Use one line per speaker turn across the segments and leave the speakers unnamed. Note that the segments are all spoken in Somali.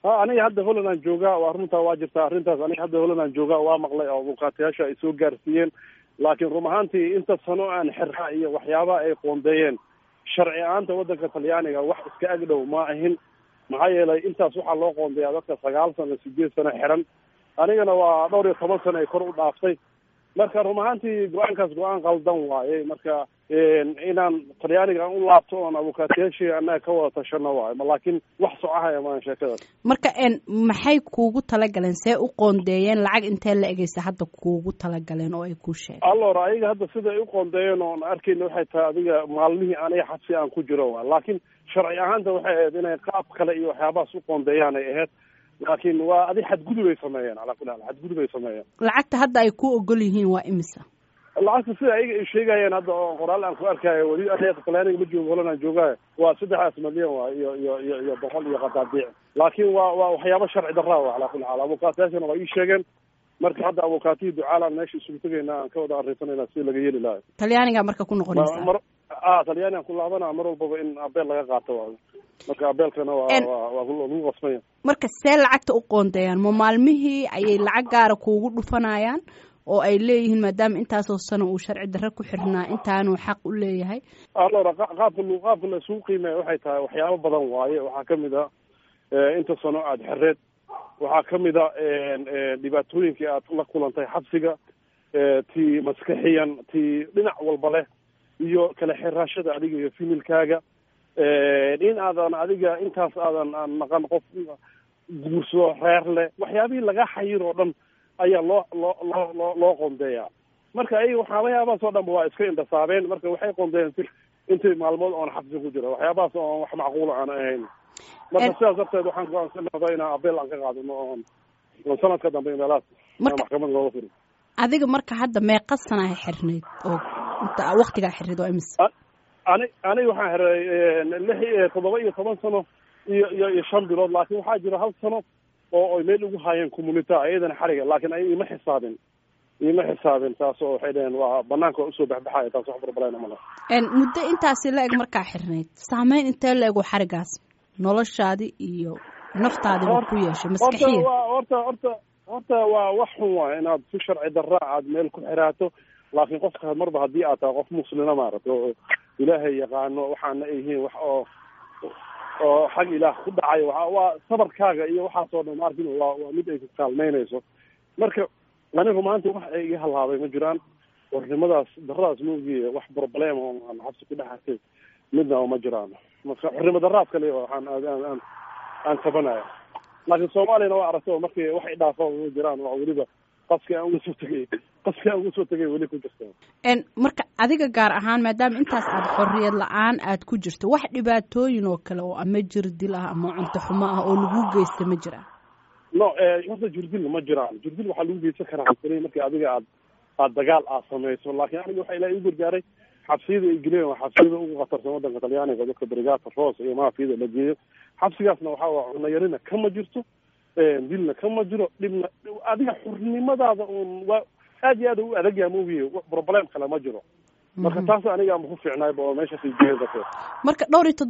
aniga hadda Holland aan joogaa, waa runtaa waa jirtaa arrintaas. Aniga hadda Holland aan joogaa, waa maqlay oo abukaatayaasha ay soo gaarsiiyeen, laakiin run ahaantii inta sano aan xirraa iyo waxyaabaha ay qoondeeyeen sharci ahaanta waddanka Talyaaniga wax iska agdhow ma ahin. maxaa yeelay intaas waxaa loo qoondeeyaa dadka 9 sano 8 sano xiran, anigana waa dhowr iyo 10 sano ay kor u dhaaftay. marka run ahaantii go-aankaas go-aan qaldan waaye. marka inaan Talyaaniga u laabto oon abukaatayaashii annaga ka wada tashano waaye, laakiin wax socahaya maan sheekadaas.
marka maxay kuugu talagaleen, see u qoondeeyeen, lacag intee la egeysa hadda kuugu talagaleen oo ay ku sheegeen?
allora ayaga hadda sida ay u qoondeeyeen oon arkayna waxay tahay adiga maalmihii aniga xabsi aan ku jiro waa, laakiin sharci ahaanta waxay ahayd inay qaab kale iyo waxyaabahaas u qoondeeyaan ay ahayd, laakiin waa adi xadgudub ay sameeyeen. calaa kulli haal xadgudub ay sameeyeen.
lacagta hadda ay ku ogol yihiin waa imisa?
lacagta sida ayaga ay sheegayeen hadda oo qoraal aan ku arkaayo, weli aniga Talyaaniga ma joogo, Holland aan joogaayo, waa 3 milyan waa iyo boqol iyo qadaadiic, laakiin waa waxyaabo sharci darra waa. calaa kulli haal abukaatayaashana waa ii sheegeen. marka hadda abukaatihii ducaalaan meesha isugu tegaynaa, aan ka wada arrinsanayna si laga yeeli lahayo.
Talyaaniga marka ku noqonaysaa?
Talyaaniga ku laabanaa mar walbaba in abeel laga qaato waayo. marka abeelkana waa lagu qasmaya.
marka see lacagta u qoondeeyaan? ma maalmihii ayay lacag gaara kuugu dhufanayaan oo ay leeyihiin maadaama intaasoo sano uu sharci darre ku xirnaa intaanuu xaq u leeyahay?
allora qaabka la isugu qiimeeya waxay tahay waxyaabo badan waaye. waxaa kamid a inta sano aada xereed, waxaa kamid a dhibaatooyinkii aad la kulantay xabsiga, tii maskaxiyan, tii dhinac walba leh, iyo kala xiraashada adiga iyo familkaaga, in aadan adiga intaas aadan maqan qof guursado reer leh, waxyaabihii laga xayir oo dhan ayaa loo qoondeeyaa. marka ayaga waxyaabahaas oo dhanba waa iska indhasaabeen. marka waxay qoondeeyeen intay maalmood oon xabsi ku jiro, waxyaabahaas oo wax macquula aan ahayn. marka sidaas darteed waxaan go'aansanay inaan abeel aan ka qaadano oon sanadka dambe meelahaas maxkamad looga furo.
adiga marka hadda meeqa sana xirnayd oo inta waqtigaa xirnayd oo imis?
aniga waxaan xiray 17 sano iyo 5 bilood, laakiin waxaa jira 1 sano oo ay meel ugu haayeen community ayadana xariga, laakiin ay ima xisaabin taas oo waxay dhaheen waa banaanka usoo baxbaxaya, taas wax barbalayna ma laha.
muddo intaasi la eg markaa xirnayd, saameyn intee la eg oo xarigaas noloshaadi iyo naftaadi ba ku yeeshay maskaxiyan?
horta waa wax xun waay inaad si sharci darra aad meel ku xiraato, laakiin qofka marba haddii aad tahay qof muslima maaragta oo ilaahay yaqaano waxaana ay yihiin wax oo xag ilaah ku dhacayo, waa sabarkaaga iyo waxaasoo dhan maarkin waa mid ay ku kaalmeynayso. marka anigu maanta wax ay iga halaabay ma jiraan, xornimadaas darradaas moogiye wax problem oo aan xabsi ku dhexatay midna ma jiraan. marka xornimo darraad kale waxaan aan tabanaya, laakiin Soomaaliyana waa aragto markii wax ay dhaafo ma jiraan, waa weliba qaski aan ugu soo tagay weli ku jirta.
marka adiga gaar ahaan maadaama intaas aad xorriyad la-aan aad ku jirto, wax dhibaatooyin oo kale oo ama jirdil ah ama cunto xumo ah oo lagu geysta ma jiraan?
no horta jirdil ma jiraan. jirdil waxaa lagu geysan karaa markii adiga aad dagaal aad samayso, laakiin aniga waxa ilaahay igu gargaaray xabsiyada ay geleen waa xabsiyada ugu khatarsan waddanka Talyaaniga, dadka Brigata Rosa iyo maafiyada la geeyo. xabsigaasna waxaa waa cunno yarina kama jirto, dilna kama jiro, dhibna adiga xornimadaada uun waa aad iyo aad u adag yahay moogiye, problem kale ma jiro. marka taas aniga aan ku fiicnaayba oo meesha sii jeedato.
marka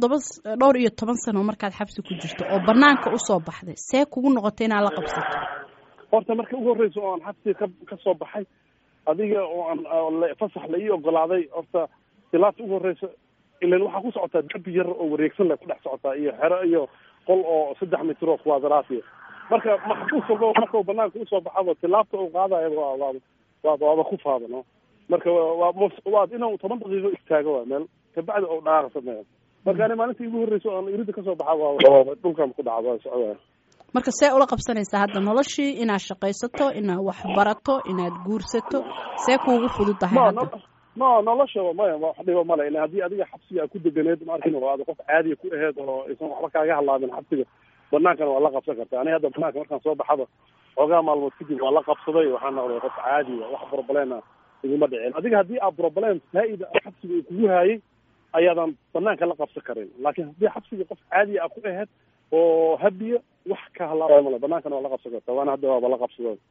17 sano markaad xabsi ku jirto oo banaanka usoo baxday, see kugu noqotay inaad la qabsato?
horta marka ugu horreysa oo aan xabsi ka soo baxay, adiga oo aan fasax la ii ogolaaday, horta tilaabta ugu horreysa ilan waxaa ku socotaa derbi yar oo wareegsan la ku dhex socotaa iyo xero iyo qol oo 3 mitir oo kwadraati. marka maxbuus walba marka banaanka usoo baxaba tilaabta uu qaadayo waa ku faadano. marka waa inuu 10 daqiiqo istaago waa meel kabacdi oo dhaaq sameeyo. marka ani maalintii ugu horreysa oo aan irida ka soo baxaa waa dhulkan ku dhacdo socdaa.
marka see ula qabsanaysaa hadda noloshii inaad shaqaysato, inaad wax barato, inaad guursato, see kuugu fududahay hadda?
nolosha maya wax dhibo male, ilaa haddii adiga xabsiga aad ku deganeed maarkin oo aad qof caadiya ku aheed oo aysan waxba kaaga halaabin xabsiga, banaankana waa la qabsan kartaa. aniga hadda banaanka markaan soo baxaba xoogaa maalmood kadib waa la qabsaday, waxaan noqday qof caadiya, wax problema iguma dhicin. adiga haddii aad problem faa-ida xabsiga uu kugu haayay ayaadan banaanka la qabsan karin, laakiin haddii xabsiga qof caadiya aad ku aheed oo habiya wax ka halaabay male, banaankana waa la qabsan kartaa. waana hadda waaba la qabsaday.